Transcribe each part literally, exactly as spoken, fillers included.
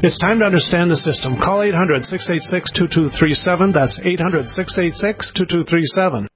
It's time to understand the system. Call eight hundred, six eight six, two two three seven. That's eight hundred, six eight six, two two three seven.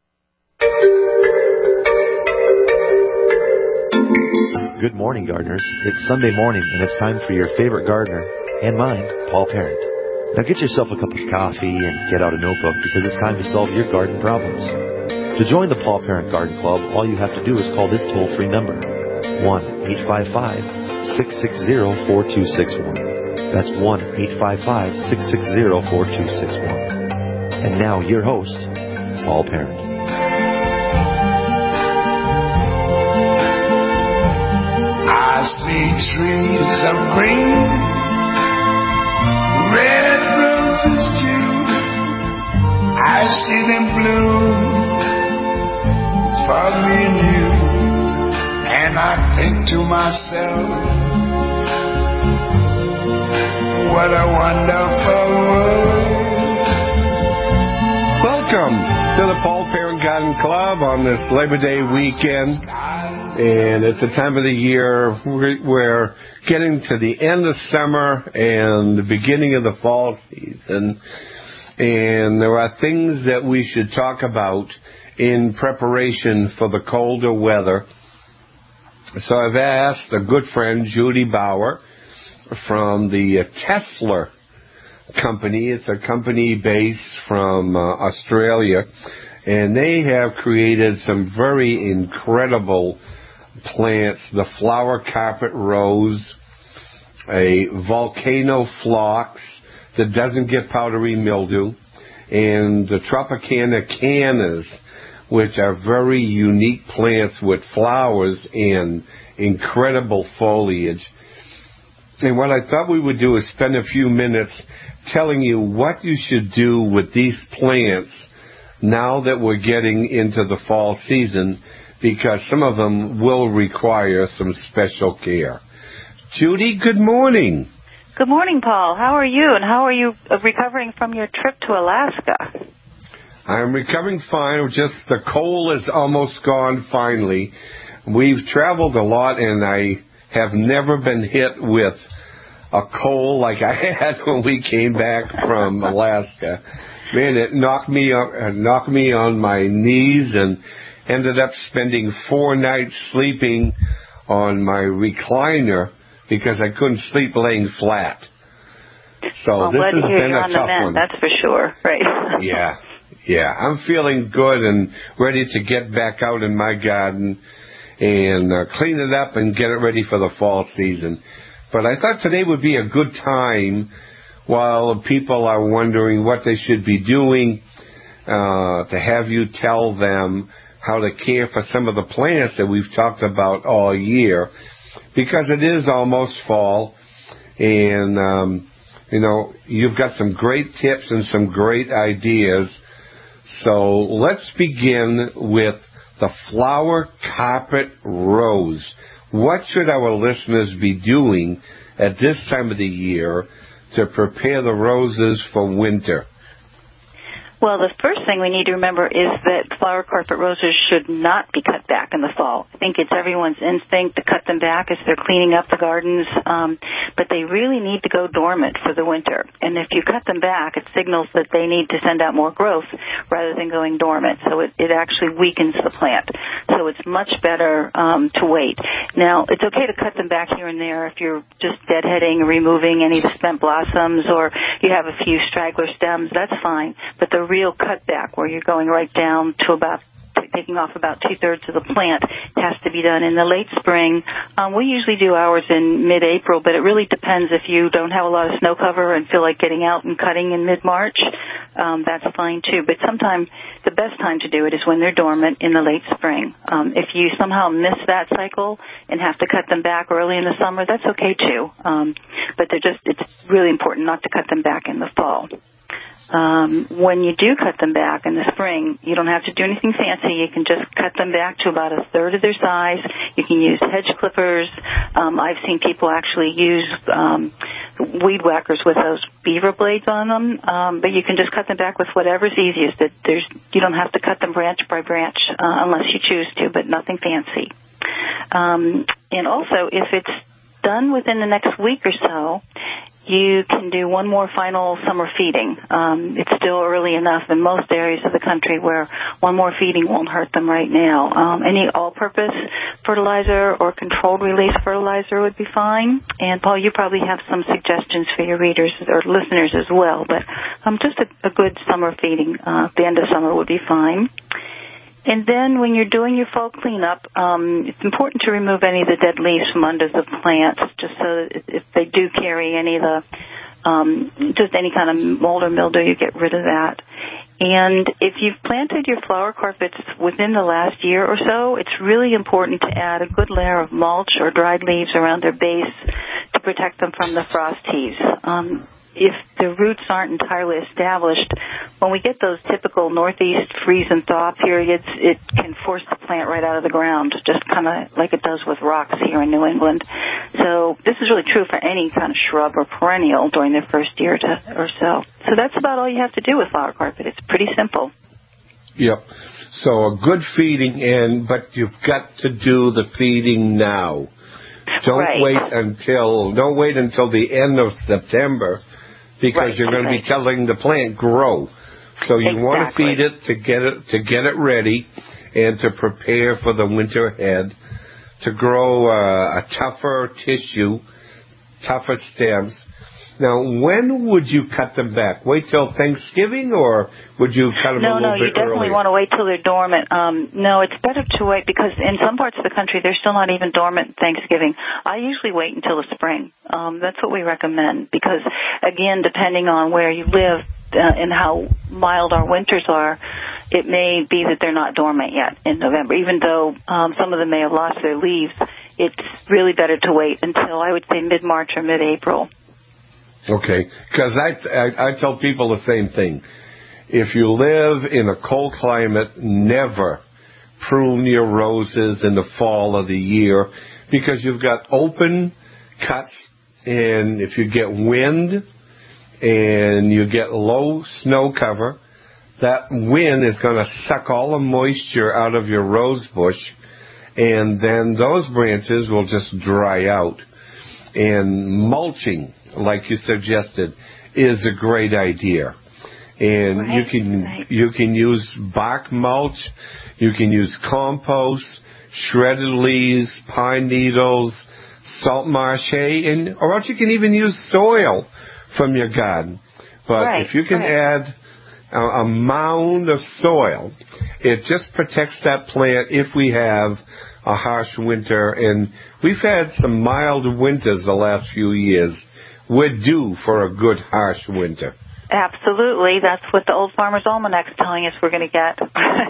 Good morning, gardeners. It's Sunday morning, and it's time for your favorite gardener, and mine, Paul Parent. Now get yourself a cup of coffee and get out a notebook, because it's time to solve your garden problems. To join the Paul Parent Garden Club, all you have to do is call this toll-free number, one eight five five, six six zero, four two six one. That's one eight five five, six six zero, four two six one. And now, your host, Paul Parent. I see trees of green, red roses too. I see them bloom for me and you. And I think to myself, what a wonderful world. Welcome to the Paul Parent Garden Club on this Labor Day weekend. And it's a time of the year we're getting to the end of summer and the beginning of the fall season. And there are things that we should talk about in preparation for the colder weather. So I've asked a good friend, Judy Bauer, from the Tesla company. It's a company based from uh, Australia. And they have created some very incredible plants, the flower carpet rose, a volcano phlox that doesn't get powdery mildew, and the Tropicana canas, which are very unique plants with flowers and incredible foliage. And what I thought we would do is spend a few minutes telling you what you should do with these plants now that we're getting into the fall season, because some of them will require some special care. Judy, good morning. Good morning, Paul. How are you, and how are you recovering from your trip to Alaska? I'm recovering fine. Just the cold is almost gone finally. We've traveled a lot, and I have never been hit with a cold like I had when we came back from Alaska. Man, it knocked me up, uh, knocked me on my knees, and ended up spending four nights sleeping on my recliner because I couldn't sleep laying flat. So well, this has been a on tough the mend, one. That's for sure, right? yeah, yeah. I'm feeling good and ready to get back out in my garden and uh, clean it up and get it ready for the fall season. But I thought today would be a good time while people are wondering what they should be doing uh, to have you tell them how to care for some of the plants that we've talked about all year, because it is almost fall, and, um, you know, you've got some great tips and some great ideas. So let's begin with the flower carpet rose. What should our listeners be doing at this time of the year to prepare the roses for winter? Well, the first thing we need to remember is that flower carpet roses should not be cut back in the fall. I think it's everyone's instinct to cut them back as they're cleaning up the gardens, um, but they really need to go dormant for the winter. And if you cut them back, it signals that they need to send out more growth rather than going dormant. So it, it actually weakens the plant. So it's much better um, to wait. Now, it's okay to cut them back here and there if you're just deadheading or removing any of the spent blossoms, or you have a few straggler stems. That's fine. But the real cutback, where you're going right down to about taking off about two-thirds of the plant, has to be done in the late spring. Um, we usually do ours in mid-April, but it really depends. If you don't have a lot of snow cover and feel like getting out and cutting in mid-March, um, that's fine too. But sometimes the best time to do it is when they're dormant in the late spring. Um, if you somehow miss that cycle and have to cut them back early in the summer, that's okay too. Um, but they're just, it's really important not to cut them back in the fall. Um, when you do cut them back in the spring, you don't have to do anything fancy. You can just cut them back to about a third of their size. You can use hedge clippers. Um, I've seen people actually use um, weed whackers with those beaver blades on them, um, but you can just cut them back with whatever's easiest. That there's, you don't have to cut them branch by branch uh, unless you choose to, but nothing fancy. Um, and also, if it's done within the next week or so, you can do one more final summer feeding. Um, it's still early enough in most areas of the country where one more feeding won't hurt them right now. Um, any all-purpose fertilizer or controlled release fertilizer would be fine. And, Paul, you probably have some suggestions for your readers or listeners as well. But um, just a, a good summer feeding uh, at the end of summer would be fine. And then when you're doing your fall cleanup, um, it's important to remove any of the dead leaves from under the plants, just so that if they do carry any of the, um, just any kind of mold or mildew, you get rid of that. And if you've planted your flower carpets within the last year or so, it's really important to add a good layer of mulch or dried leaves around their base to protect them from the frost heaves. Um, if the roots aren't entirely established, when we get those typical northeast freeze and thaw periods, it can force the plant right out of the ground, just kind of like it does with rocks here in New England. So this is really true for any kind of shrub or perennial during their first year to, or so. So that's about all you have to do with flower carpet. It's pretty simple. Yep. So a good feeding in, but you've got to do the feeding now. Don't right. wait until don't wait until the end of September, because right. you're going right. to be telling the plant grow. So you exactly. want to feed it to get it to get it ready and to prepare for the winter ahead, to grow uh, a tougher tissue, tougher stems. Now, when would you cut them back? Wait till Thanksgiving, or would you cut them no, a little no, bit earlier? No, no, you definitely want to wait till they're dormant. Um, no, it's better to wait because in some parts of the country they're still not even dormant Thanksgiving. I usually wait until the spring. Um, that's what we recommend because, again, depending on where you live uh, and how mild our winters are, it may be that they're not dormant yet in November. Even though um, some of them may have lost their leaves, it's really better to wait until, I would say, mid-March or mid-April. Okay, because I, I, I tell people the same thing. If you live in a cold climate, never prune your roses in the fall of the year because you've got open cuts, and if you get wind and you get low snow cover, that wind is going to suck all the moisture out of your rose bush, and then those branches will just dry out. And mulching, like you suggested, is a great idea. And right, you can right. you can use bark mulch, you can use compost, shredded leaves, pine needles, salt marsh hay, and or else you can even use soil from your garden. But right, if you can right. add a, a mound of soil, it just protects that plant if we have a harsh winter, and we've had some mild winters the last few years. We're due for a good harsh winter. Absolutely. That's what the Old Farmer's Almanac's telling us we're going to get.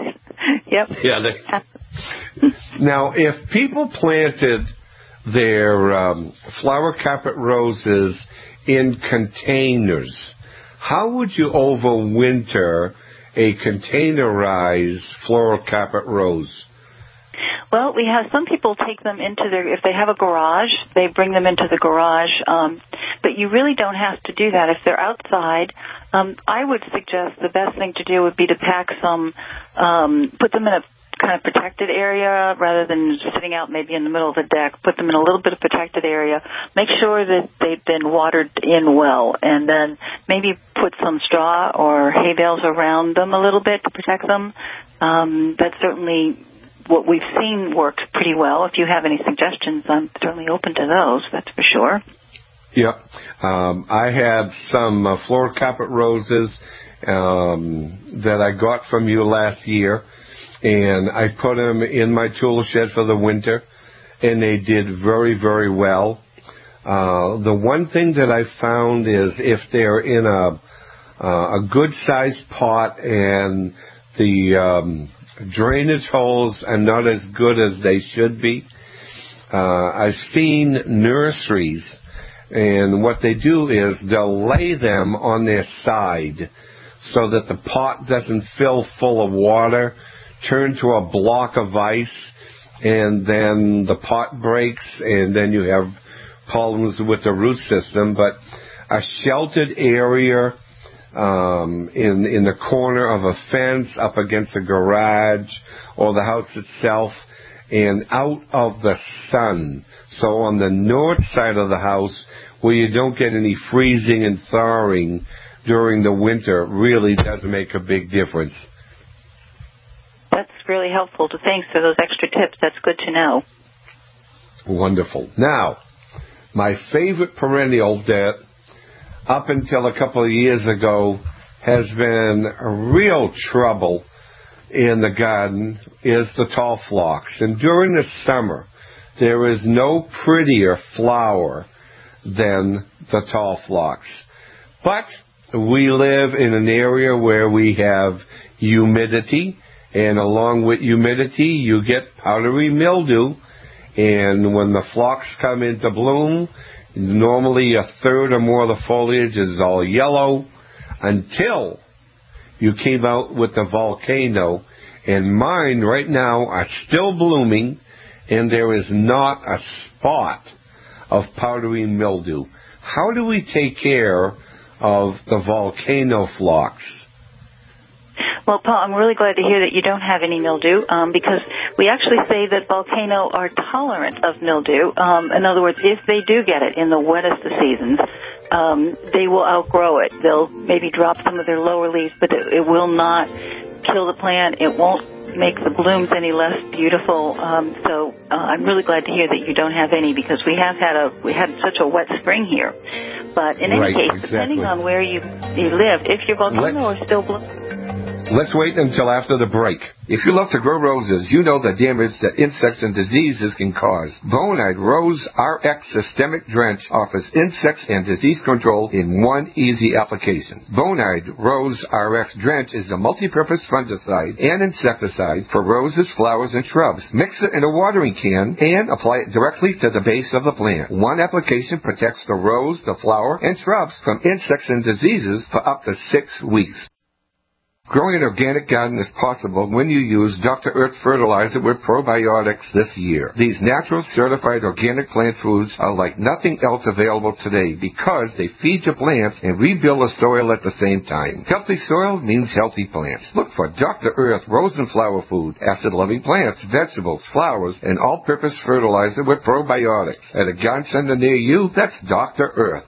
Yep. Yeah. They, now, if people planted their um, flower carpet roses in containers, how would you overwinter a containerized floral carpet rose? Well, we have some people take them into their, if they have a garage, they bring them into the garage. Um, but you really don't have to do that. If they're outside, um, I would suggest the best thing to do would be to pack some, um, put them in a kind of protected area rather than sitting out maybe in the middle of the deck. Put them in a little bit of protected area. Make sure that they've been watered in well, and then maybe put some straw or hay bales around them a little bit to protect them. Um, that's certainly what we've seen works pretty well. If you have any suggestions, I'm certainly open to those, that's for sure. Yep. Um, I had some uh, floral carpet roses um, that I got from you last year, and I put them in my tool shed for the winter, and they did very, very well. Uh, the one thing that I found is if they're in a, uh, a good-sized pot and the um, drainage holes are not as good as they should be. Uh, I've seen nurseries, and what they do is they'll lay them on their side so that the pot doesn't fill full of water, turn to a block of ice, and then the pot breaks, and then you have problems with the root system. But a sheltered area Um, in in the corner of a fence up against a garage or the house itself, and out of the sun. So on the north side of the house where you don't get any freezing and thawing during the winter really does make a big difference. That's really helpful. Thanks for those extra tips. That's good to know. Wonderful. Now, my favorite perennial that up until a couple of years ago has been a real trouble in the garden is the tall phlox. And during the summer, there is no prettier flower than the tall phlox. But we live in an area where we have humidity, and along with humidity, you get powdery mildew. And when the phlox come into bloom, normally a third or more of the foliage is all yellow until you came out with the volcano. And mine right now are still blooming, and there is not a spot of powdery mildew. How do we take care of the volcano phlox? Well, Paul, I'm really glad to hear that you don't have any mildew, um, because we actually say that volcano are tolerant of mildew. Um, in other words, if they do get it in the wettest of seasons, um, they will outgrow it. They'll maybe drop some of their lower leaves, but it, it will not kill the plant. It won't make the blooms any less beautiful. Um, so uh, I'm really glad to hear that you don't have any, because we have had a we had such a wet spring here. But in any right, case, exactly. depending on where you you live, if your volcano Let's- are still blooming. Let's wait until after the break. If you love to grow roses, you know the damage that insects and diseases can cause. Bonide Rose R X Systemic Drench offers insects and disease control in one easy application. Bonide Rose R X Drench is a multi-purpose fungicide and insecticide for roses, flowers, and shrubs. Mix it in a watering can and apply it directly to the base of the plant. One application protects the rose, the flower, and shrubs from insects and diseases for up to six weeks. Growing an organic garden is possible when you use Doctor Earth fertilizer with probiotics this year. These natural certified organic plant foods are like nothing else available today because they feed your plants and rebuild the soil at the same time. Healthy soil means healthy plants. Look for Doctor Earth Rose and Flower Food, acid-loving plants, vegetables, flowers, and all-purpose fertilizer with probiotics. At a garden center near you, that's Doctor Earth.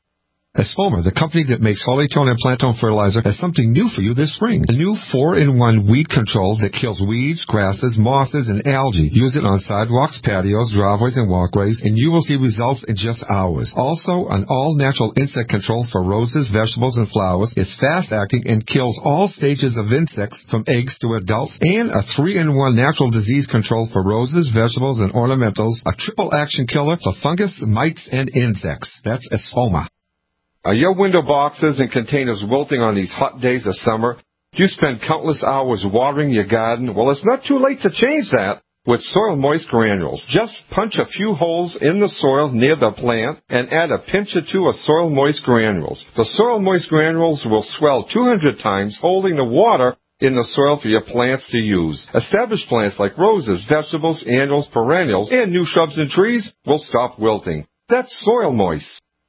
Espoma, the company that makes Holly-Tone and Plant-Tone fertilizer, has something new for you this spring. A new four in one weed control that kills weeds, grasses, mosses, and algae. Use it on sidewalks, patios, driveways, and walkways, and you will see results in just hours. Also, an all-natural insect control for roses, vegetables, and flowers. It's fast-acting and kills all stages of insects from eggs to adults. And a three in one natural disease control for roses, vegetables, and ornamentals. A triple action killer for fungus, mites, and insects. That's Espoma. Are your window boxes and containers wilting on these hot days of summer? Do you spend countless hours watering your garden? Well, it's not too late to change that with Soil Moist Granules. Just punch a few holes in the soil near the plant and add a pinch or two of Soil Moist Granules. The Soil Moist Granules will swell two hundred times, holding the water in the soil for your plants to use. Established plants like roses, vegetables, annuals, perennials, and new shrubs and trees will stop wilting. That's Soil Moist.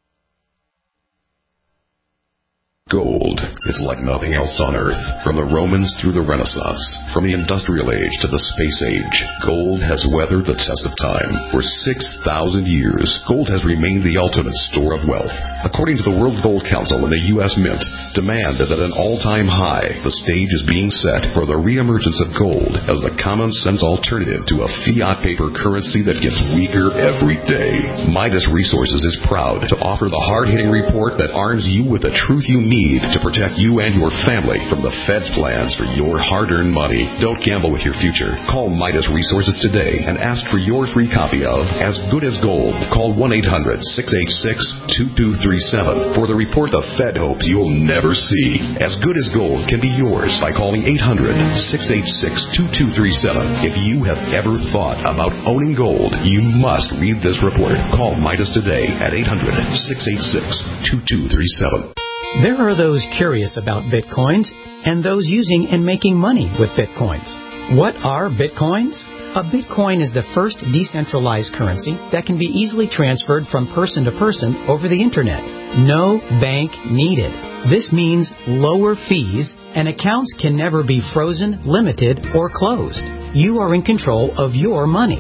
Gold is like nothing else on Earth. From the Romans through the Renaissance, from the Industrial Age to the Space Age, gold has weathered the test of time. For six thousand years, gold has remained the ultimate store of wealth. According to the World Gold Council and the U S Mint, demand is at an all-time high. The stage is being set for the reemergence of gold as the common-sense alternative to a fiat paper currency that gets weaker every day. Midas Resources is proud to offer the hard-hitting report that arms you with the truth you need to protect you and your family from the Fed's plans for your hard-earned money. Don't gamble with your future. Call Midas Resources today and ask for your free copy of As Good as Gold. Call one eight hundred, six eight six, two two three seven for the report the Fed hopes you'll never see. As Good as Gold can be yours by calling eight hundred, six eight six, two two three seven. If you have ever thought about owning gold, you must read this report. Call Midas today at eight hundred, six eight six, two two three seven. There are those curious about Bitcoins and those using and making money with Bitcoins. What are Bitcoins? A Bitcoin is the first decentralized currency that can be easily transferred from person to person over the Internet. No bank needed. This means lower fees, and accounts can never be frozen, limited, or closed. You are in control of your money.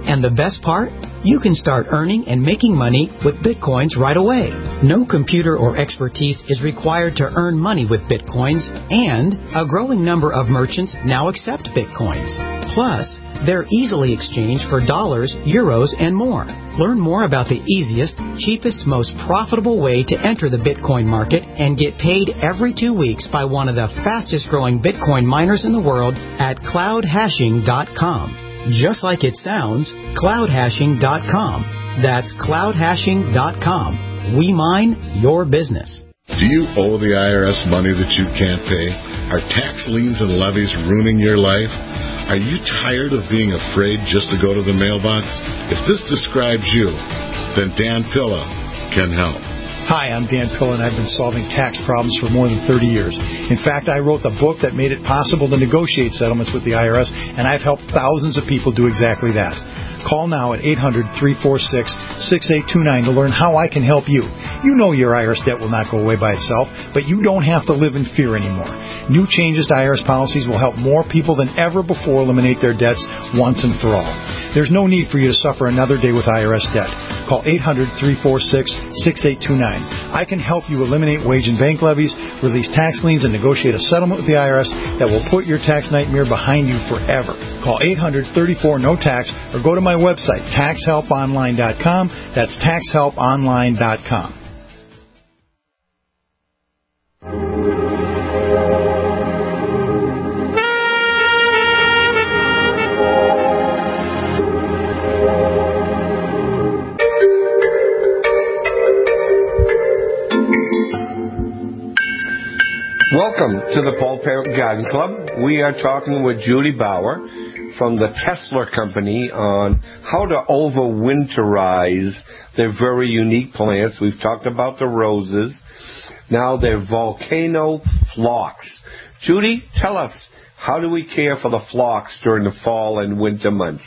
And the best part? You can start earning and making money with Bitcoins right away. No computer or expertise is required to earn money with Bitcoins, and a growing number of merchants now accept Bitcoins. Plus, they're easily exchanged for dollars, euros, and more. Learn more about the easiest, cheapest, most profitable way to enter the Bitcoin market and get paid every two weeks by one of the fastest growing Bitcoin miners in the world at cloud hashing dot com. Just like it sounds, cloud hashing dot com. That's cloud hashing dot com. We mine your business. Do you owe the I R S money that you can't pay? Are tax liens and levies ruining your life? Are you tired of being afraid just to go to the mailbox? If this describes you, then Dan Pilla can help. Hi, I'm Dan Pilla, and I've been solving tax problems for more than thirty years. In fact, I wrote the book that made it possible to negotiate settlements with the I R S, and I've helped thousands of people do exactly that. Call now at eight hundred, three four six, six eight two nine to learn how I can help you. You know your I R S debt will not go away by itself, but you don't have to live in fear anymore. New changes to I R S policies will help more people than ever before eliminate their debts once and for all. There's no need for you to suffer another day with I R S debt. Call eight hundred, three four six, six eight two nine. I can help you eliminate wage and bank levies, release tax liens, and negotiate a settlement with the I R S that will put your tax nightmare behind you forever. Call eight hundred, thirty-four, no tax or go to my website, tax help online dot com. That's tax help online dot com. Welcome to the Paul Parrott Garden Club. We are talking with Judy Bauer from the Tesla Company on how to overwinterize their very unique plants. We've talked about the roses. Now their volcano phlox. Judy, tell us, how do we care for the phlox during the fall and winter months?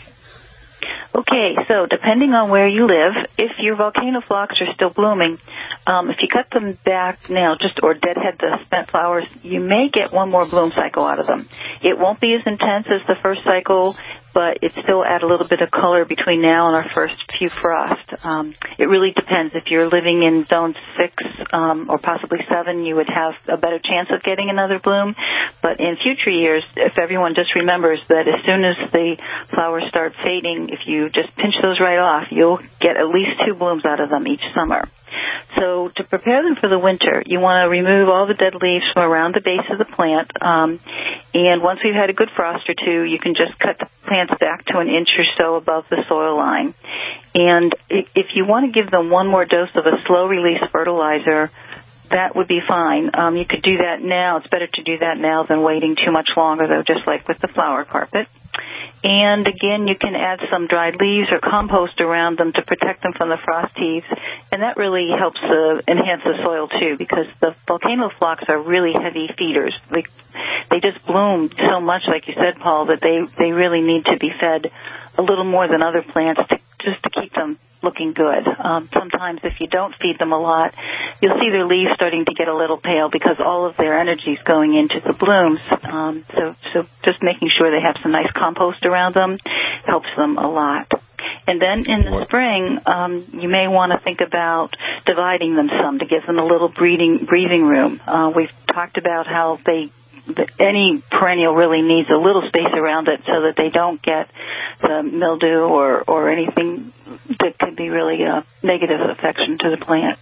Okay, so depending on where you live, if your volcano phlox are still blooming, um, if you cut them back now, just or deadhead the spent flowers, you may get one more bloom cycle out of them. It won't be as intense as the first cycle, but it still add a little bit of color between now and our first few frosts. Um, it really depends. If you're living in zone six um, or possibly seven, you would have a better chance of getting another bloom. But in future years, if everyone just remembers that as soon as the flowers start fading, if you just pinch those right off, you'll get at least two blooms out of them each summer. So to prepare them for the winter, you want to remove all the dead leaves from around the base of the plant. Um, and once we've had a good frost or two, you can just cut the plants back to an inch or so above the soil line. And if you want to give them one more dose of a slow-release fertilizer, that would be fine. Um, you could do that now. It's better to do that now than waiting too much longer, though, just like with the flower carpet. And again, you can add some dried leaves or compost around them to protect them from the frost heaves, and that really helps uh, enhance the soil too, because the volcano phlox are really heavy feeders. They, they just bloom so much, like you said, Paul, that they, they really need to be fed a little more than other plants to, just to keep them looking good. Um, sometimes if you don't feed them a lot, you'll see their leaves starting to get a little pale because all of their energy is going into the blooms. Um, so, so just making sure they have some nice compost around them helps them a lot. And then in the spring, um, you may want to think about dividing them some to give them a little breathing, breathing room. Uh, we've talked about how they any perennial really needs a little space around it so that they don't get the mildew or, or anything that could be really a negative affection to the plant.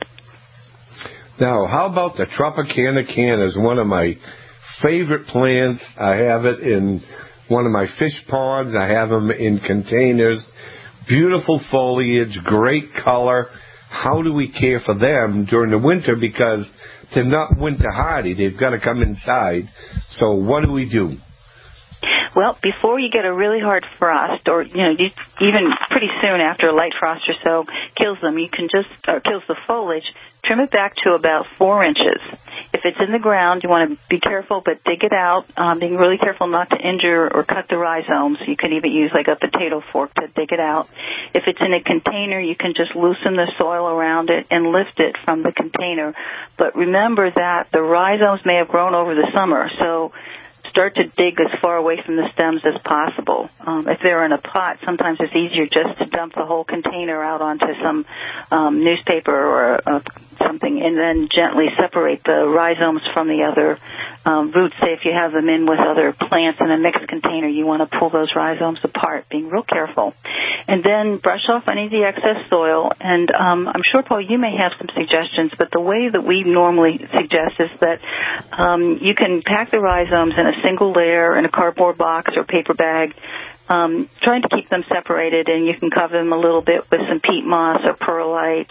Now, how about the Tropicana canna? Is one of my favorite plants. I have it in one of my fish ponds. I have them in containers. Beautiful foliage, great color. How do we care for them during the winter? Because they're not winter hardy. They've got to come inside. So what do we do? Well, before you get a really hard frost, or you know, even pretty soon after a light frost or so kills them, you can just or kills the foliage. Trim it back to about four inches. If it's in the ground, you want to be careful, but dig it out. Um, being really careful not to injure or cut the rhizomes. You could even use like a potato fork to dig it out. If it's in a container, you can just loosen the soil around it and lift it from the container. But remember that the rhizomes may have grown over the summer, so start to dig as far away from the stems as possible. Um, if they're in a pot, sometimes it's easier just to dump the whole container out onto some um, newspaper or uh, something, and then gently separate the rhizomes from the other um, roots. Say if you have them in with other plants in a mixed container, you want to pull those rhizomes apart, being real careful. And then brush off any of the excess soil. And um, I'm sure, Paul, you may have some suggestions, but the way that we normally suggest is that um, you can pack the rhizomes in a single layer in a cardboard box or paper bag, um, trying to keep them separated, and you can cover them a little bit with some peat moss or perlite,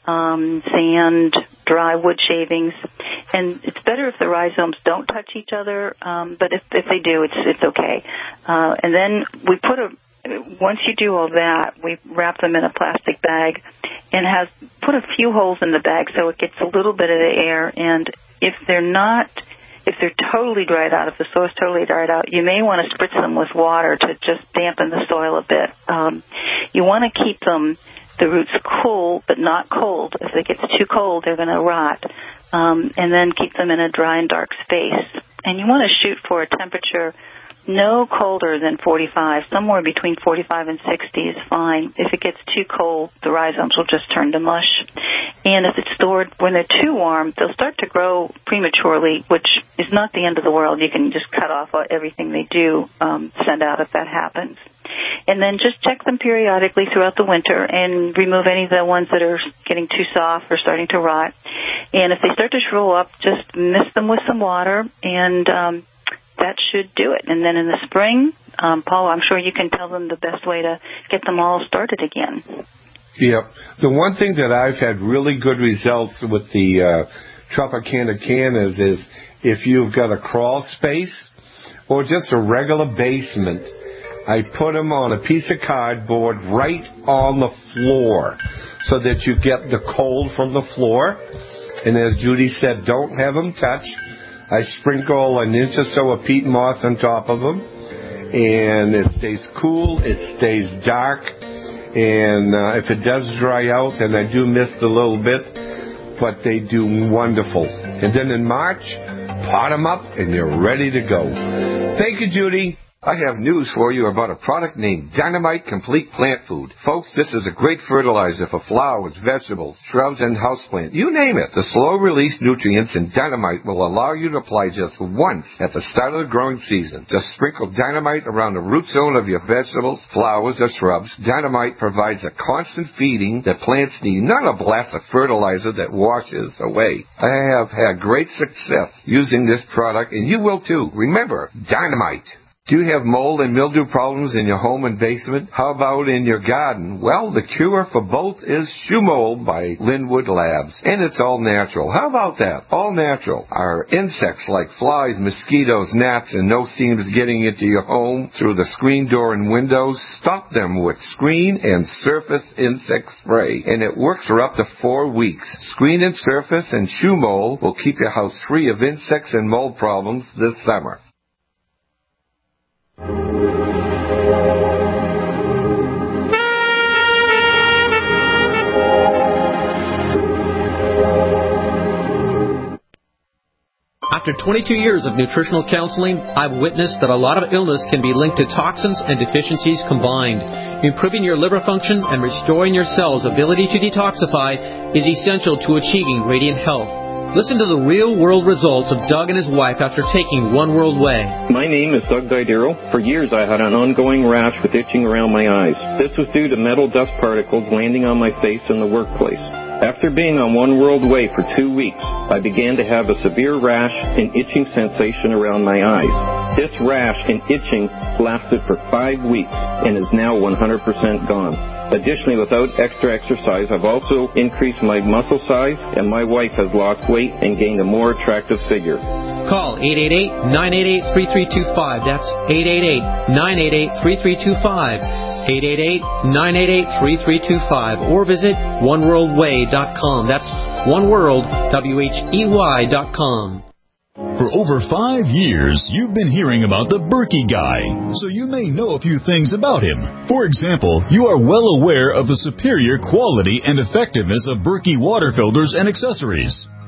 um, sand, dry wood shavings. And it's better if the rhizomes don't touch each other, um, but if, if they do, it's it's okay. Uh, and then we put a Once you do all that, we wrap them in a plastic bag and have put a few holes in the bag so it gets a little bit of the air. And if they're not, if they're totally dried out, if the soil's totally dried out, you may want to spritz them with water to just dampen the soil a bit. Um, you want to keep them, the roots cool, but not cold. If it gets too cold, they're going to rot. Um, and then keep them in a dry and dark space. And you want to shoot for a temperature no colder than forty-five. Somewhere between forty-five and sixty is fine. If it gets too cold, the rhizomes will just turn to mush. And if it's stored when they're too warm, they'll start to grow prematurely, which is not the end of the world. You can just cut off everything they do um, send out if that happens. And then just check them periodically throughout the winter and remove any of the ones that are getting too soft or starting to rot. And if they start to shrivel up, just mist them with some water, and um, that should do it. And then in the spring, um, Paul, I'm sure you can tell them the best way to get them all started again. Yep. The one thing that I've had really good results with the uh, Tropicana cannas is if you've got a crawl space or just a regular basement, I put them on a piece of cardboard right on the floor so that you get the cold from the floor. And as Judy said, don't have them touch. I sprinkle an inch or so of peat moss on top of them, and it stays cool, it stays dark, and uh, if it does dry out, then I do mist a little bit, but they do wonderful. And then in March, pot them up, and you're ready to go. Thank you, Judy. I have news for you about a product named Dynamite Complete Plant Food. Folks, this is a great fertilizer for flowers, vegetables, shrubs, and houseplants. You name it. The slow-release nutrients in Dynamite will allow you to apply just once at the start of the growing season. Just sprinkle Dynamite around the root zone of your vegetables, flowers, or shrubs. Dynamite provides a constant feeding that plants need, not a blast of fertilizer that washes away. I have had great success using this product, and you will too. Remember, Dynamite. Do you have mold and mildew problems in your home and basement? How about in your garden? Well, the cure for both is Shoe Mold by Linwood Labs. And it's all natural. How about that? All natural. Our insects like flies, mosquitoes, gnats, and no seams getting into your home through the screen door and windows, stop them with Screen and Surface Insect Spray. And it works for up to four weeks. Screen and Surface and Shoe Mold will keep your house free of insects and mold problems this summer. After twenty-two years of nutritional counseling, I've witnessed that a lot of illness can be linked to toxins and deficiencies combined. Improving your liver function and restoring your cells' ability to detoxify is essential to achieving radiant health. Listen to the real-world results of Doug and his wife after taking One World Way. My name is Doug Didero. For years I had an ongoing rash with itching around my eyes. This was due to metal dust particles landing on my face in the workplace. After being on One World Way for two weeks, I began to have a severe rash and itching sensation around my eyes. This rash and itching lasted for five weeks and is now one hundred percent gone. Additionally, without extra exercise, I've also increased my muscle size, and my wife has lost weight and gained a more attractive figure. Call eight eight eight, nine eight eight, three three two five. That's eight eight eight, nine eight eight, three three two five. eight eight eight, nine eight eight, three three two five. Or visit one world way dot com. That's oneworld, W H E Y dot com. For over five years, you've been hearing about the Berkey Guy, so you may know a few things about him. For example, you are well aware of the superior quality and effectiveness of Berkey water filters and accessories.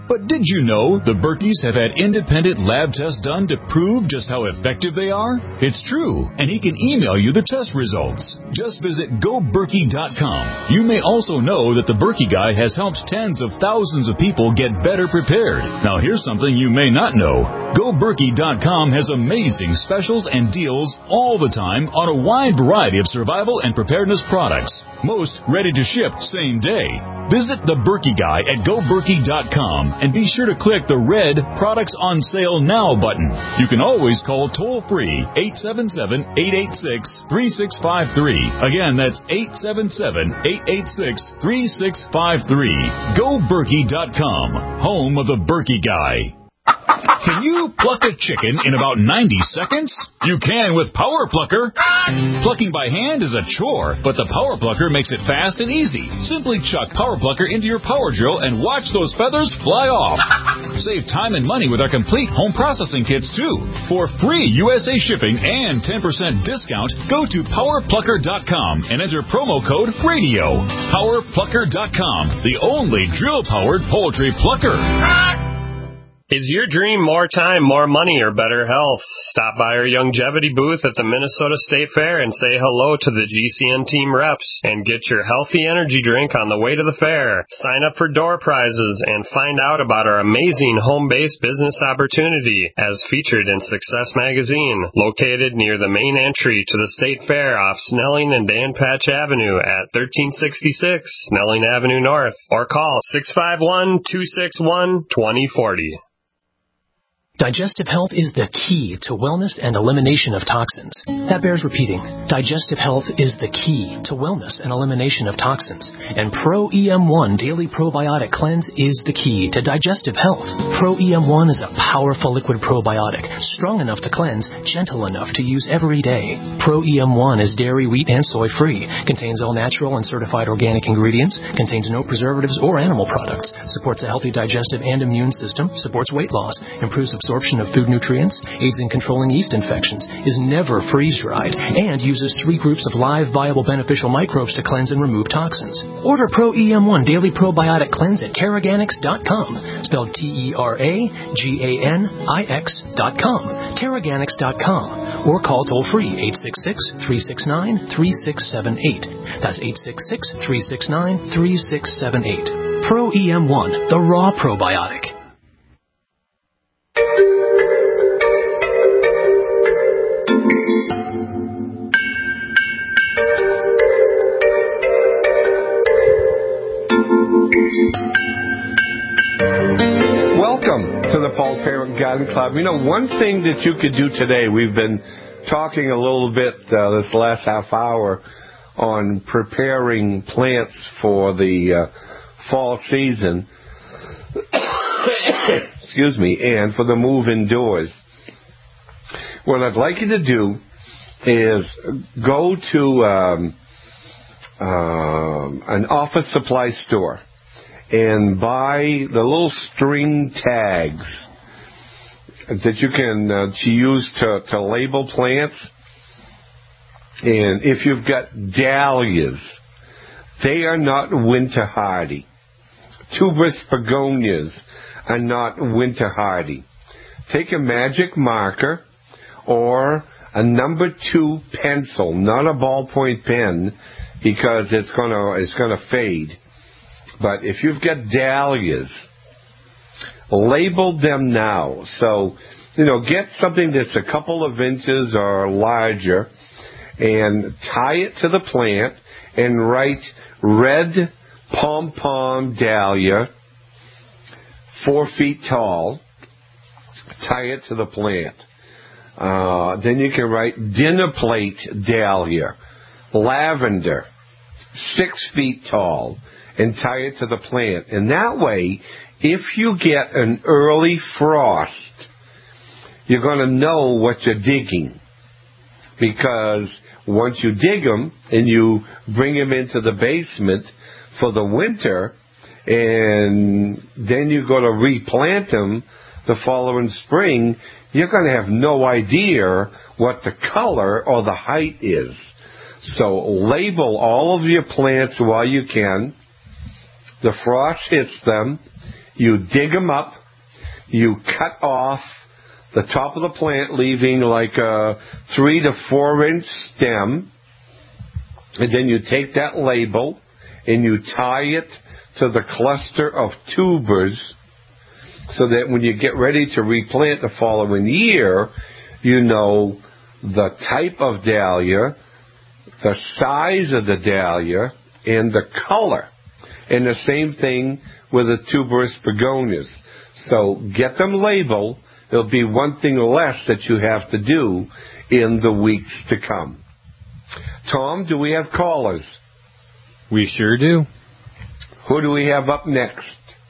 But did you know the Berkeys have had independent lab tests done to prove just how effective they are? It's true, and he can email you the test results. Just visit go berkey dot com. You may also know that the Berkey Guy has helped tens of thousands of people get better prepared. Now here's something you may not know. go berkey dot com has amazing specials and deals all the time on a wide variety of survival and preparedness products. Most ready to ship same day. Visit the Berkey Guy at go berkey dot com and be sure to click the red Products on Sale Now button. You can always call toll-free eight seven seven, eight eight six, three six five three. Again, that's eight seven seven, eight eight six, three six five three. go berkey dot com, home of the Berkey Guy. Can you pluck a chicken in about ninety seconds? You can with Power Plucker. Plucking by hand is a chore, but the Power Plucker makes it fast and easy. Simply chuck Power Plucker into your power drill and watch those feathers fly off. Save time and money with our complete home processing kits, too. For free U S A shipping and ten percent discount, go to power plucker dot com and enter promo code RADIO. power plucker dot com, the only drill-powered poultry plucker. Is your dream more time, more money, or better health? Stop by our longevity booth at the Minnesota State Fair and say hello to the G C N team reps and get your healthy energy drink on the way to the fair. Sign up for door prizes and find out about our amazing home-based business opportunity as featured in Success Magazine, located near the main entry to the State Fair off Snelling and Dan Patch Avenue at thirteen sixty-six Snelling Avenue North, or call six five one, two six one, two zero four zero. Digestive health is the key to wellness and elimination of toxins. That bears repeating. Digestive health is the key to wellness and elimination of toxins. And Pro E M one Daily Probiotic Cleanse is the key to digestive health. Pro E M one is a powerful liquid probiotic, strong enough to cleanse, gentle enough to use every day. Pro E M one is dairy, wheat, and soy free, contains all natural and certified organic ingredients, contains no preservatives or animal products, supports a healthy digestive and immune system, supports weight loss, improves absorption of food nutrients, aids in controlling yeast infections, is never freeze-dried, and uses three groups of live, viable, beneficial microbes to cleanse and remove toxins. Order Pro E M one Daily Probiotic Cleanse at Teraganix dot com, spelled T E R A G A N I X dot com, Teraganix dot com, or call toll-free eight six six, three six nine, three six seven eight. That's eight six six, three six nine, three six seven eight. Pro E M one, the raw probiotic. Welcome to the Paul Parent Garden Club. You know, one thing that you could do today, we've been talking a little bit uh, this last half hour on preparing plants for the uh, fall season, excuse me, and for the move indoors. What I'd like you to do is go to um, um, an office supply store and buy the little string tags that you can uh, to use to, to label plants. And if you've got dahlias, they are not winter hardy. Tuberous begonias are not winter hardy. Take a magic marker or a number two pencil, not a ballpoint pen, because it's gonna it's gonna fade. But if you've got dahlias, label them now. So, you know, get something that's a couple of inches or larger and tie it to the plant and write red pom-pom dahlia, four feet tall. Tie it to the plant. Uh, then you can write dinner plate dahlia, lavender, six feet tall, and tie it to the plant. And that way, if you get an early frost, you're going to know what you're digging. Because once you dig them and you bring them into the basement for the winter, and then you go to replant them the following spring, you're going to have no idea what the color or the height is. So label all of your plants while you can. The frost hits them, You dig them up. You cut off the top of the plant, leaving like a three to four inch stem. And then you take that label and you tie it to the cluster of tubers so that when you get ready to replant the following year, you know the type of dahlia, the size of the dahlia, and the color. And the same thing with the tuberous begonias. So get them labeled. There'll be one thing less that you have to do in the weeks to come. Tom, do we have callers? We sure do. Who do we have up next?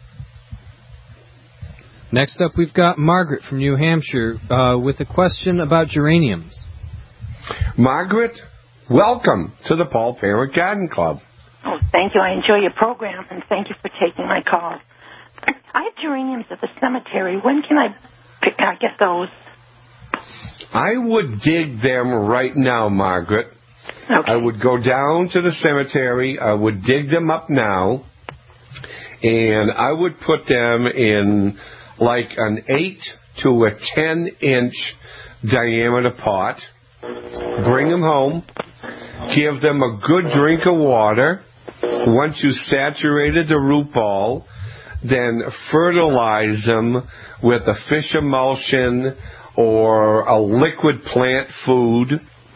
Next up, we've got Margaret from New Hampshire uh, with a question about geraniums. Margaret, welcome to the Paul Parent Garden Club. Oh, thank you. I enjoy your program, and thank you for taking my call. I have geraniums at the cemetery. When can I pick, uh, get those? I would dig them right now, Margaret. Okay. I would go down to the cemetery. I would dig them up now, and I would put them in like an eight to a ten inch diameter pot. Bring them home. Give them a good drink of water. Once you saturated the root ball, then fertilize them with a fish emulsion or a liquid plant food,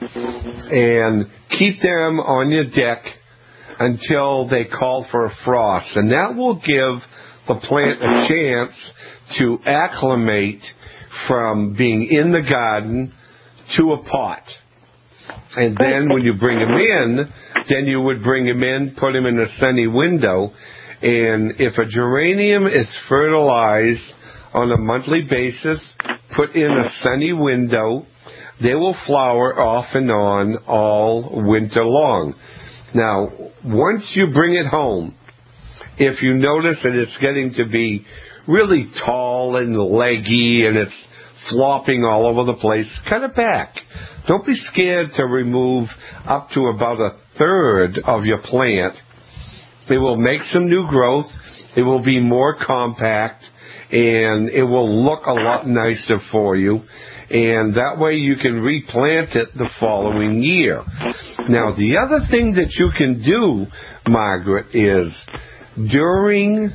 and keep them on your deck until they call for a frost. And that will give the plant a chance to acclimate from being in the garden to a pot. And then when you bring them in, then you would bring them in, put them in a sunny window. And if a geranium is fertilized on a monthly basis, put in a sunny window, they will flower off and on all winter long. Now, once you bring it home, if you notice that it's getting to be really tall and leggy and it's flopping all over the place, cut it back. Don't be scared to remove up to about a third of your plant. It will make some new growth. It will be more compact, and it will look a lot nicer for you. And that way you can replant it the following year. Now, the other thing that you can do, Margaret, is during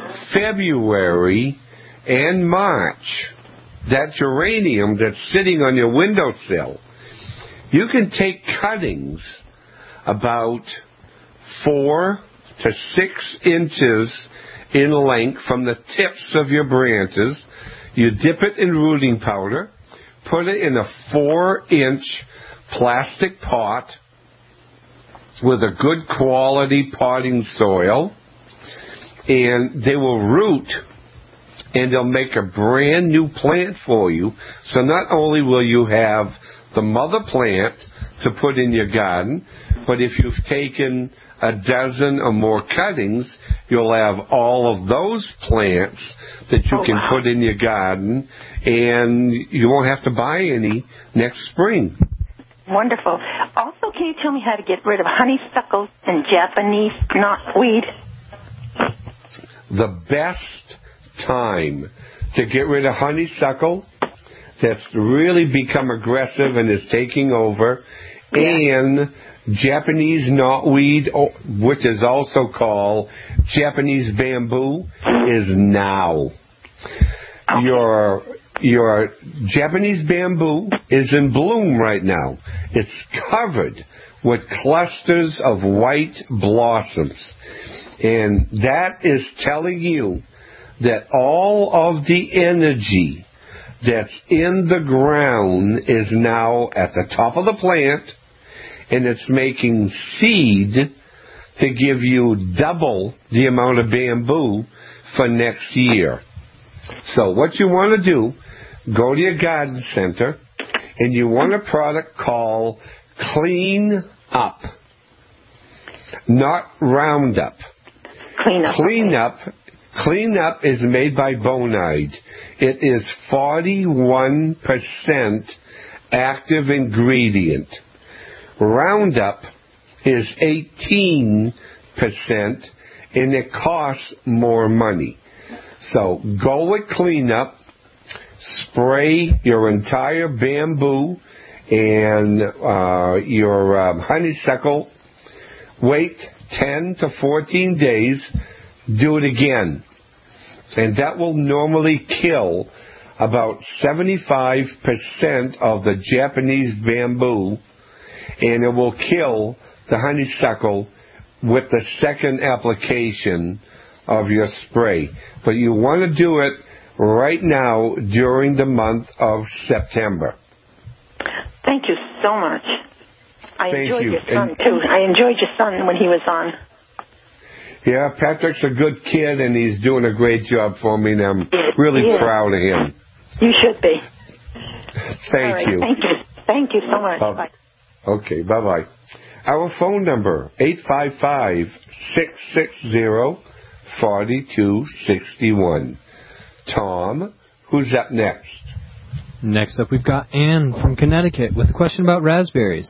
February and March, that geranium that's sitting on your windowsill, you can take cuttings about four to six inches in length from the tips of your branches. You dip it in rooting powder, put it in a four-inch plastic pot with a good quality potting soil, and they will root, and they'll make a brand new plant for you. So not only will you have the mother plant to put in your garden, but if you've taken a dozen or more cuttings, you'll have all of those plants that you oh, can wow. put in your garden, and you won't have to buy any next spring. Wonderful. Also, can you tell me how to get rid of honeysuckle and Japanese knotweed? The best time to get rid of honeysuckle that's really become aggressive and is taking over, yeah. and Japanese knotweed, which is also called Japanese bamboo, is now. Okay. Your your Japanese bamboo is in bloom right now. It's covered with clusters of white blossoms. And that is telling you that all of the energy that's in the ground is now at the top of the plant, and it's making seed to give you double the amount of bamboo for next year. So what you want to do, go to your garden center, and you want a product called Clean Up, not Roundup. Clean Up. Clean Up. Clean Up is made by Bonide. It is forty-one percent active ingredient. Roundup is eighteen percent, and it costs more money. So go with cleanup, spray your entire bamboo and uh, your um, honeysuckle, wait ten to fourteen days, do it again. And that will normally kill about seventy-five percent of the Japanese bamboo, and it will kill the honeysuckle with the second application of your spray. But you want to do it right now during the month of September. Thank you so much. I Thank enjoyed you. your son, And, too. I enjoyed your son when he was on. yeah, Patrick's a good kid, and he's doing a great job for me, and I'm really Yeah. proud of him. You should be. Thank All right, you. Thank you. Thank you so much. Uh, Bye. Okay, bye-bye. Our phone number, eight five five, six six zero, four two six one. Tom, who's up next? Next up, we've got Anne from Connecticut with a question about raspberries.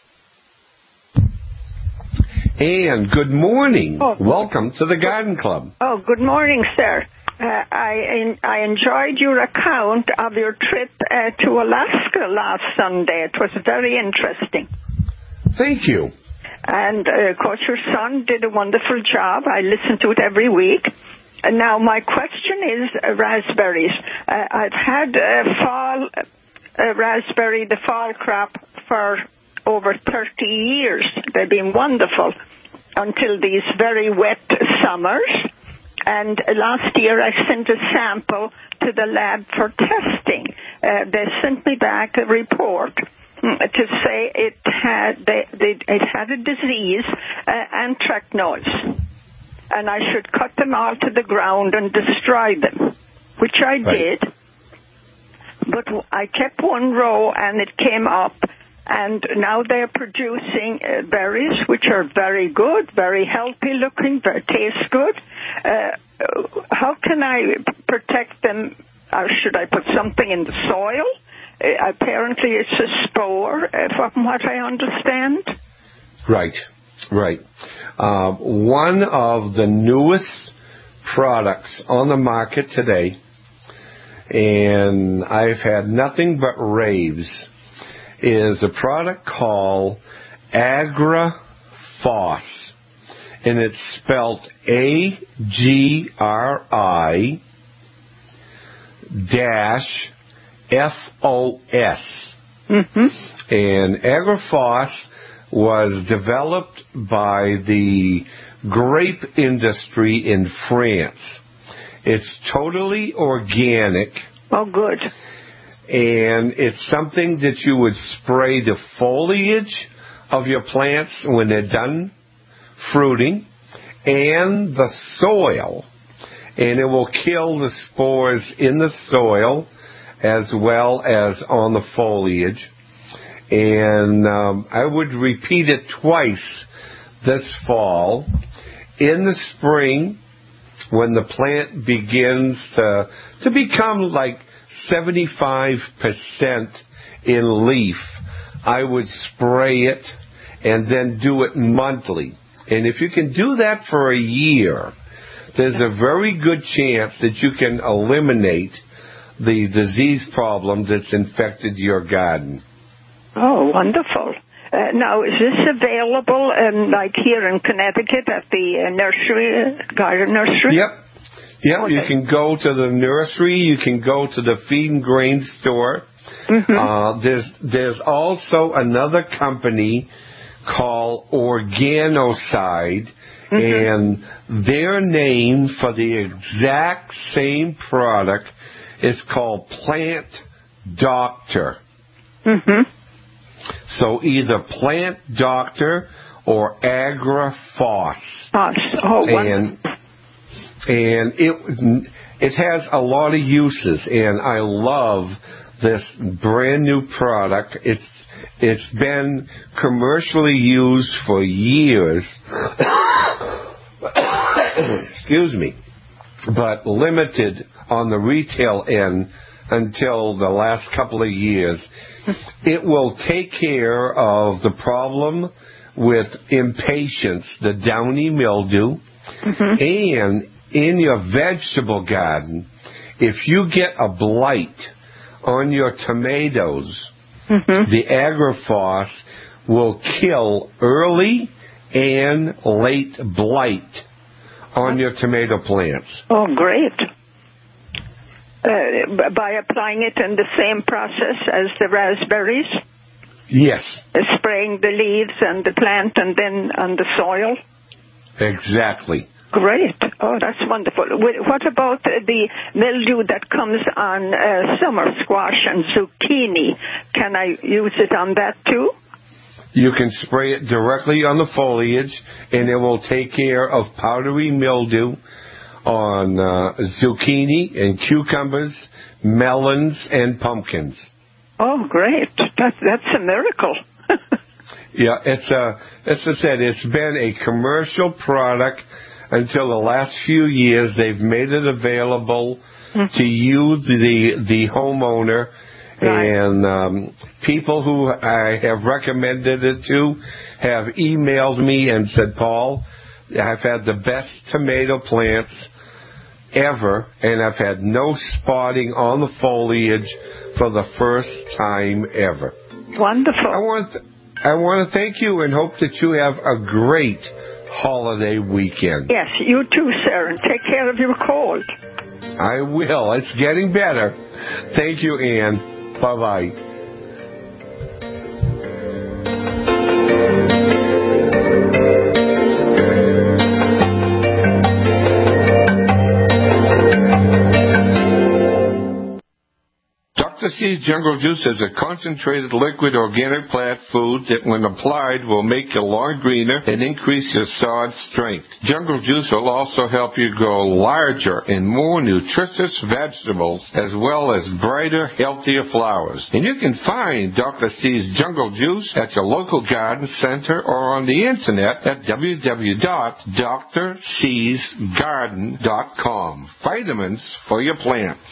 Anne, good morning. Oh. Welcome to the Garden Club. Oh, good morning, sir. Uh, I I enjoyed your account of your trip uh, to Alaska last Sunday. It was very interesting. Thank you. And, uh, of course, your son did a wonderful job. I listen to it every week. And now my question is uh, raspberries. Uh, I've had uh, fall uh, raspberry, the fall crop, for over thirty years. They've been wonderful until these very wet summers. And last year I sent a sample to the lab for testing. Uh, they sent me back a report to say it had they, they, it had a disease, uh, anthracnose, and I should cut them all to the ground and destroy them, which I Right. did. But I kept one row, and it came up, and now they're producing uh, berries, which are very good, very healthy looking, very taste good. Uh, how can I protect them? Or should I put something in the soil? Uh, apparently it's a spore, uh, from what I understand. Right, right. Uh, one of the newest products on the market today, and I've had nothing but raves, is a product called AgriFos, and it's spelled A G R I dash F O S. Mm-hmm. And AgriFos was developed by the grape industry in France. It's totally organic. Oh, good. And it's something that you would spray the foliage of your plants when they're done fruiting and the soil. And it will kill the spores in the soil as well as on the foliage. And um, I would repeat it twice this fall. In the spring, when the plant begins to, to become like seventy-five percent in leaf, I would spray it and then do it monthly. And if you can do that for a year, there's a very good chance that you can eliminate the disease problem that's infected your garden. Oh, wonderful. Uh, now, is this available, um, like here in Connecticut at the uh, nursery, uh, garden nursery? Yep. Yep, Okay. You can go to the nursery. You can go to the feed and grain store. Mm-hmm. Uh, there's there's also another company called Organocide, Mm-hmm. and their name for the exact same product is called Plant Doctor. Mm-hmm. So either Plant Doctor or AgriFos. Oh, and and it it has a lot of uses, and I love this brand new product. It's it's been commercially used for years. Excuse me, but limited on the retail end until the last couple of years. It will take care of the problem with impatiens, the downy mildew, Mm-hmm. and in your vegetable garden, if you get a blight on your tomatoes, mm-hmm. the Agrophos will kill early and late blight on your tomato plants. Oh, great. Uh, by applying it in the same process as the raspberries? Yes. Uh, spraying the leaves and the plant and then on the soil? Exactly. Great. Oh, that's wonderful. What about the mildew that comes on uh, summer squash and zucchini? Can I use it on that too? You can spray it directly on the foliage, and it will take care of powdery mildew on uh, zucchini and cucumbers, melons, and pumpkins. Oh, great. That's, that's a miracle. Yeah, it's a, as I said, it's been a commercial product until the last few years. They've made it available mm-hmm. to you, the, the homeowner, right. and um, people who I have recommended it to have emailed me and said, Paul, I've had the best tomato plants ever, and I've had no spotting on the foliage for the first time ever. Wonderful. I want, th- I want to thank you and hope that you have a great holiday weekend. Yes, you too, sir, and take care of your cold. I will. It's getting better. Thank you, Ann. Bye-bye. Doctor C's Jungle Juice is a concentrated liquid organic plant food that when applied will make your lawn greener and increase your sod strength. Jungle Juice will also help you grow larger and more nutritious vegetables as well as brighter, healthier flowers. And you can find Doctor C's Jungle Juice at your local garden center or on the internet at w w w dot d r c's garden dot com. Vitamins for your plants.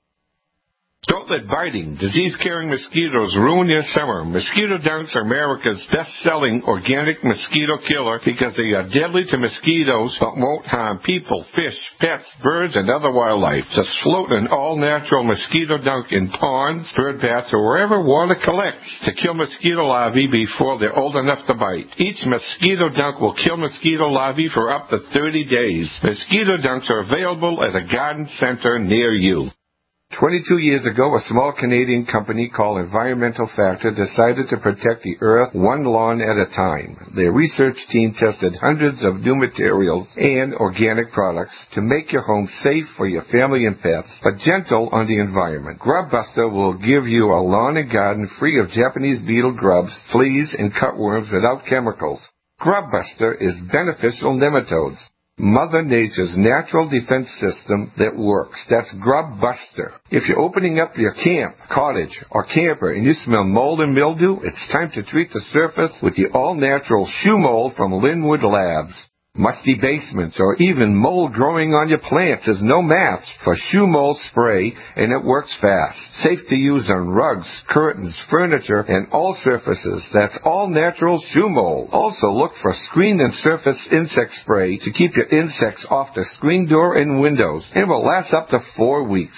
Don't let biting, disease-carrying mosquitoes ruin your summer. Mosquito Dunks are America's best-selling organic mosquito killer because they are deadly to mosquitoes but won't harm people, fish, pets, birds, and other wildlife. Just float an all-natural mosquito dunk in ponds, bird baths, or wherever water collects to kill mosquito larvae before they're old enough to bite. Each mosquito dunk will kill mosquito larvae for up to thirty days. Mosquito dunks are available at a garden center near you. twenty-two years ago, a small Canadian company called Environmental Factor decided to protect the earth one lawn at a time. Their research team tested hundreds of new materials and organic products to make your home safe for your family and pets, but gentle on the environment. GrubBuster will give you a lawn and garden free of Japanese beetle grubs, fleas, and cutworms without chemicals. GrubBuster is beneficial nematodes, Mother Nature's natural defense system that works. That's GrubBuster. If you're opening up your camp, cottage, or camper and you smell mold and mildew, it's time to treat the surface with the all-natural shoe mold from Linwood Labs. Musty basements or even mold growing on your plants is no match for shoe mold spray, and it works fast. Safe to use on rugs, curtains, furniture, and all surfaces. That's all natural shoe mold. Also look for screen and surface insect spray to keep your insects off the screen door and windows. It will last up to four weeks.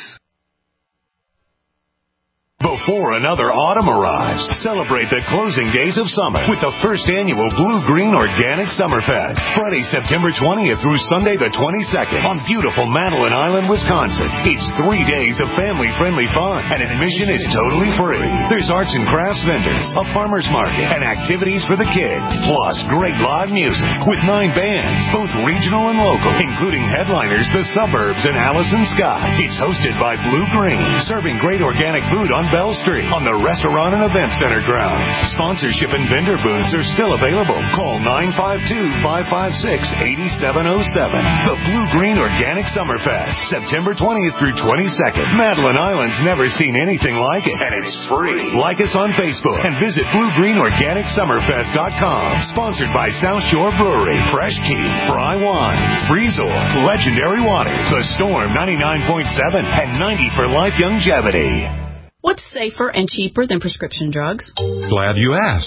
Before another autumn arrives, celebrate the closing days of summer with the first annual Blue Green Organic Summerfest. Friday, September twentieth through Sunday the twenty-second on beautiful Madeline Island, Wisconsin. It's three days of family-friendly fun, and admission is totally free. There's arts and crafts vendors, a farmer's market, and activities for the kids. Plus, great live music with nine bands, both regional and local, including headliners The Suburbs and Allison Scott. It's hosted by Blue Green, serving great organic food on Bell Street on the Restaurant and Event Center grounds. Sponsorship and vendor booths are still available. Call nine five two, five five six, eight seven zero seven. The Blue Green Organic Summerfest, September twentieth through twenty-second. Madeline Island's never seen anything like it, and it's free. Like us on Facebook and visit blue green organic summerfest dot com. Sponsored by South Shore Brewery, Fresh Key, Fry Wines, Resort, Legendary Waters, The Storm ninety-nine point seven, and ninety for Life Longevity. What's safer and cheaper than prescription drugs? Glad you asked.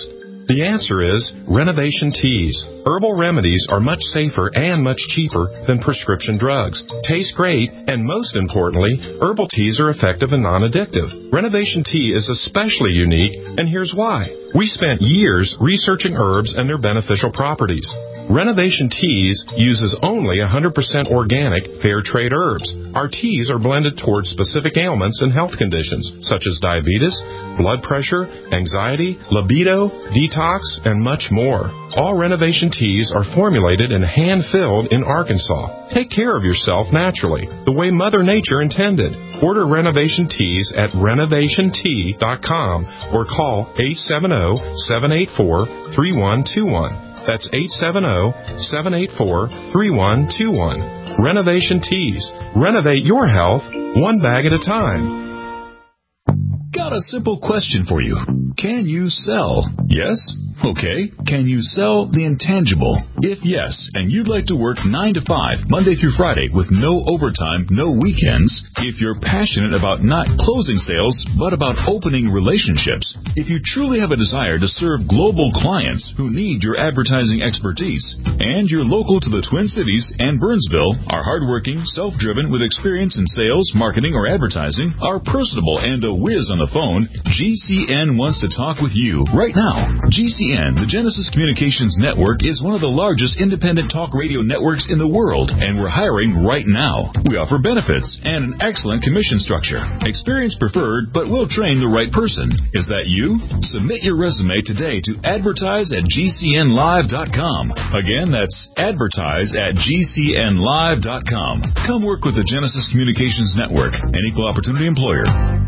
The answer is Renovation Teas. Herbal remedies are much safer and much cheaper than prescription drugs. Taste great, and most importantly, herbal teas are effective and non-addictive. Renovation Tea is especially unique, and here's why. We spent years researching herbs and their beneficial properties. Renovation Teas uses only one hundred percent organic, fair trade herbs. Our teas are blended towards specific ailments and health conditions, such as diabetes, blood pressure, anxiety, libido, detox, and much more. All Renovation Teas are formulated and hand-filled in Arkansas. Take care of yourself naturally, the way Mother Nature intended. Order Renovation Teas at renovation tea dot com or call eight seven zero, seven eight four, three one two one. That's eight seven zero, seven eight four, three one two one. Renovation Teas. Renovate your health one bag at a time. Got a simple question for you. Can you sell? Yes? Okay. Can you sell the intangible? If yes, and you'd like to work nine to five, Monday through Friday, with no overtime, no weekends, if you're passionate about not closing sales, but about opening relationships, if you truly have a desire to serve global clients who need your advertising expertise, and you're local to the Twin Cities and Burnsville, are hardworking, self-driven, with experience in sales, marketing, or advertising, are personable and a whiz on the phone, G C N wants to talk with you right now. G C N, the Genesis Communications Network, is one of the largest independent talk radio networks in the world, and we're hiring right now. We offer benefits and an excellent commission structure. Experience preferred, but we'll train the right person. Is that you? Submit your resume today to advertise at G C N live dot com. Again, that's advertise at G C N live dot com. Come work with the Genesis Communications Network, an equal opportunity employer.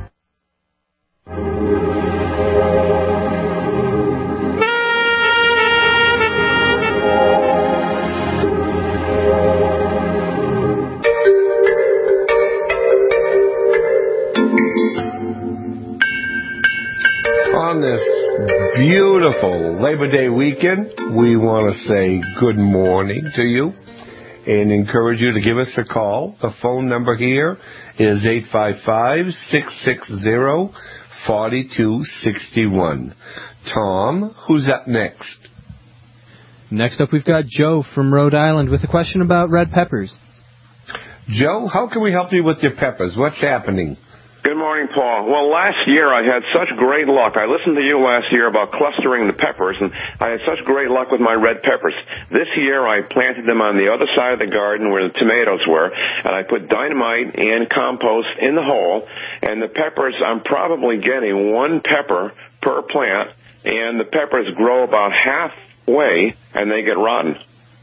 On this beautiful Labor Day weekend, we want to say good morning to you and encourage you to give us a call. The phone number here is eight five five, six six zero, four two six one. Tom, who's up next? Next up, we've got Joe from Rhode Island with a question about red peppers. Joe, how can we help you with your peppers? What's happening? Good morning, Paul. Well, last year I had such great luck. I listened to you last year about clustering the peppers, and I had such great luck with my red peppers. This year I planted them on the other side of the garden where the tomatoes were, and I put dynamite and compost in the hole, and the peppers, I'm probably getting one pepper per plant, and the peppers grow about halfway, and they get rotten.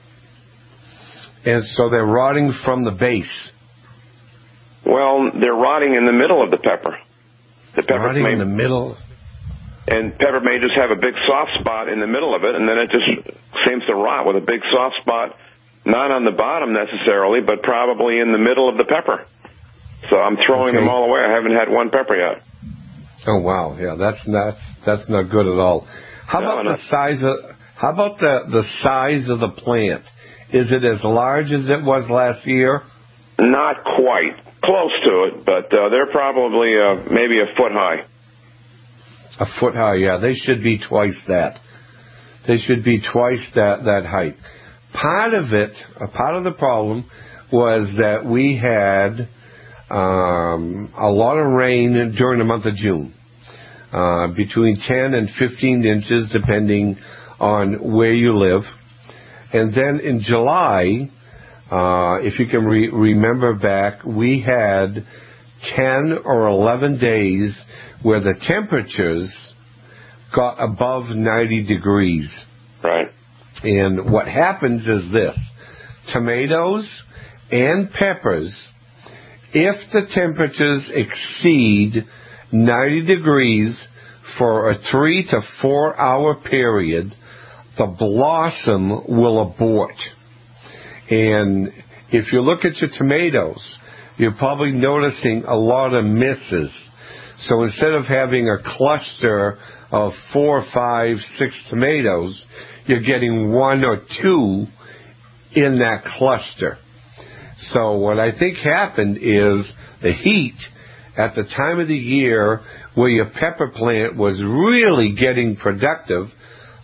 And so they're rotting from the base. Well, they're rotting in the middle of the pepper. The pepper rotting may, in the middle. And pepper may just have a big soft spot in the middle of it, and then it just seems to rot with a big soft spot, not on the bottom necessarily, but probably in the middle of the pepper. So I'm throwing okay. them all away. I haven't had one pepper yet. Oh wow, yeah, that's not that's not good at all. How no, about no. the size of how about the the size of the plant? Is it as large as it was last year? Not quite. Close to it, but uh, they're probably uh, maybe a foot high. A foot high, yeah. They should be twice that. They should be twice that, that height. Part of it, a part of the problem was that we had um, a lot of rain during the month of June, uh, between ten and fifteen inches, depending on where you live. And then in July, Uh, if you can re- remember back, we had ten or eleven days where the temperatures got above ninety degrees. Right. And what happens is this. Tomatoes and peppers, if the temperatures exceed ninety degrees for a three to four hour period, the blossom will abort. And if you look at your tomatoes, you're probably noticing a lot of misses. So instead of having a cluster of four, five, six tomatoes, you're getting one or two in that cluster. So what I think happened is the heat at the time of the year where your pepper plant was really getting productive,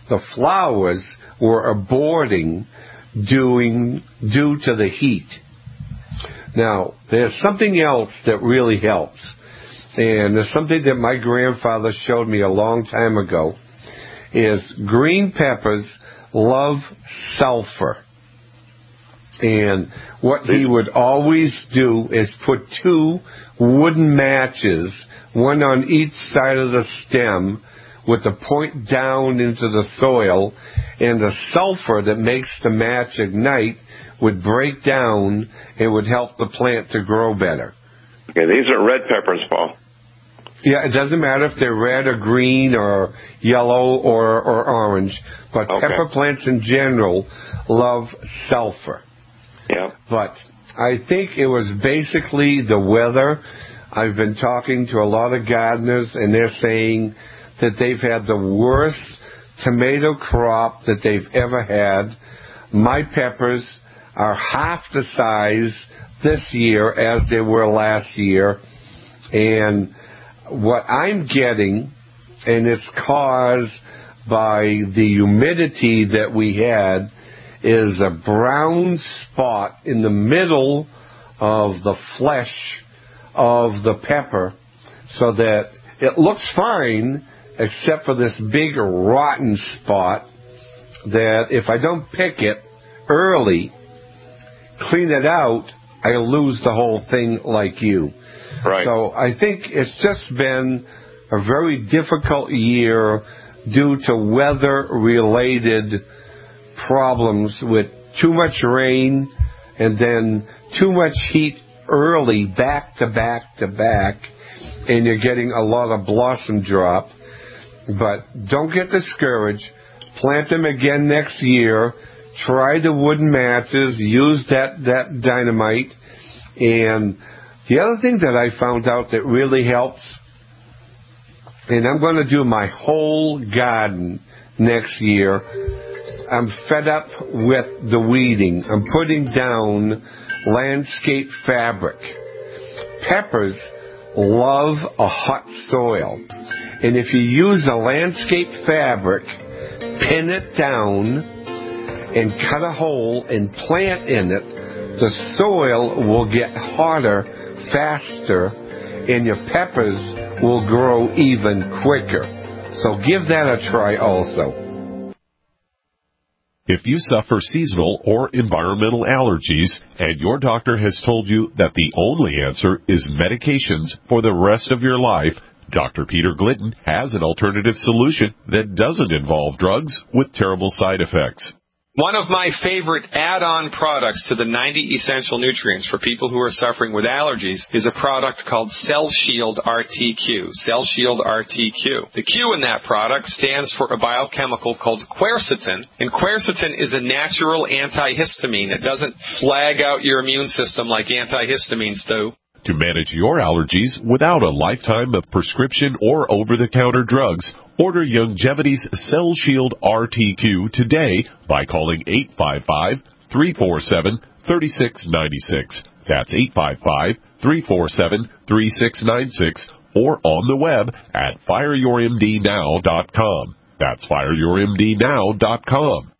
the flowers were aborting due, due to the heat. Now, there's something else that really helps. And there's something that my grandfather showed me a long time ago, is green peppers love sulfur. And what he would always do is put two wooden matches, one on each side of the stem, with the point down into the soil, and the sulfur that makes the match ignite would break down and would help the plant to grow better. Okay, these are red peppers, Paul. Yeah, it doesn't matter if they're red or green or yellow or, or orange, but Okay. pepper plants in general love sulfur. Yeah. But I think it was basically the weather. I've been talking to a lot of gardeners, and they're saying that they've had the worst tomato crop that they've ever had. My peppers are half the size this year as they were last year. And what I'm getting, and it's caused by the humidity that we had, is a brown spot in the middle of the flesh of the pepper, so that it looks fine except for this big rotten spot that if I don't pick it early, clean it out, I lose the whole thing like you. Right. So I think it's just been a very difficult year due to weather-related problems with too much rain and then too much heat early, back to back to back, and you're getting a lot of blossom drop. But don't get discouraged. Plant them again next year. Try the wooden matches. Use that, that dynamite. And the other thing that I found out that really helps, and I'm going to do my whole garden next year, I'm fed up with the weeding. I'm putting down landscape fabric. Peppers love a hot soil. And if you use a landscape fabric, pin it down and cut a hole and plant in it, the soil will get hotter faster and your peppers will grow even quicker. So give that a try also. If you suffer seasonal or environmental allergies and your doctor has told you that the only answer is medications for the rest of your life, Doctor Peter Glidden has an alternative solution that doesn't involve drugs with terrible side effects. One of my favorite add-on products to the ninety essential nutrients for people who are suffering with allergies is a product called Cell Shield R T Q. Cell Shield R T Q. The Q in that product stands for a biochemical called quercetin, and quercetin is a natural antihistamine. It doesn't flag out your immune system like antihistamines do. To manage your allergies without a lifetime of prescription or over-the-counter drugs, order Youngevity's Cell Shield R T Q today by calling eight five five, three four seven, three six nine six. That's eight five five, three four seven, three six nine six or on the web at fire your m d now dot com. That's fire your m d now dot com.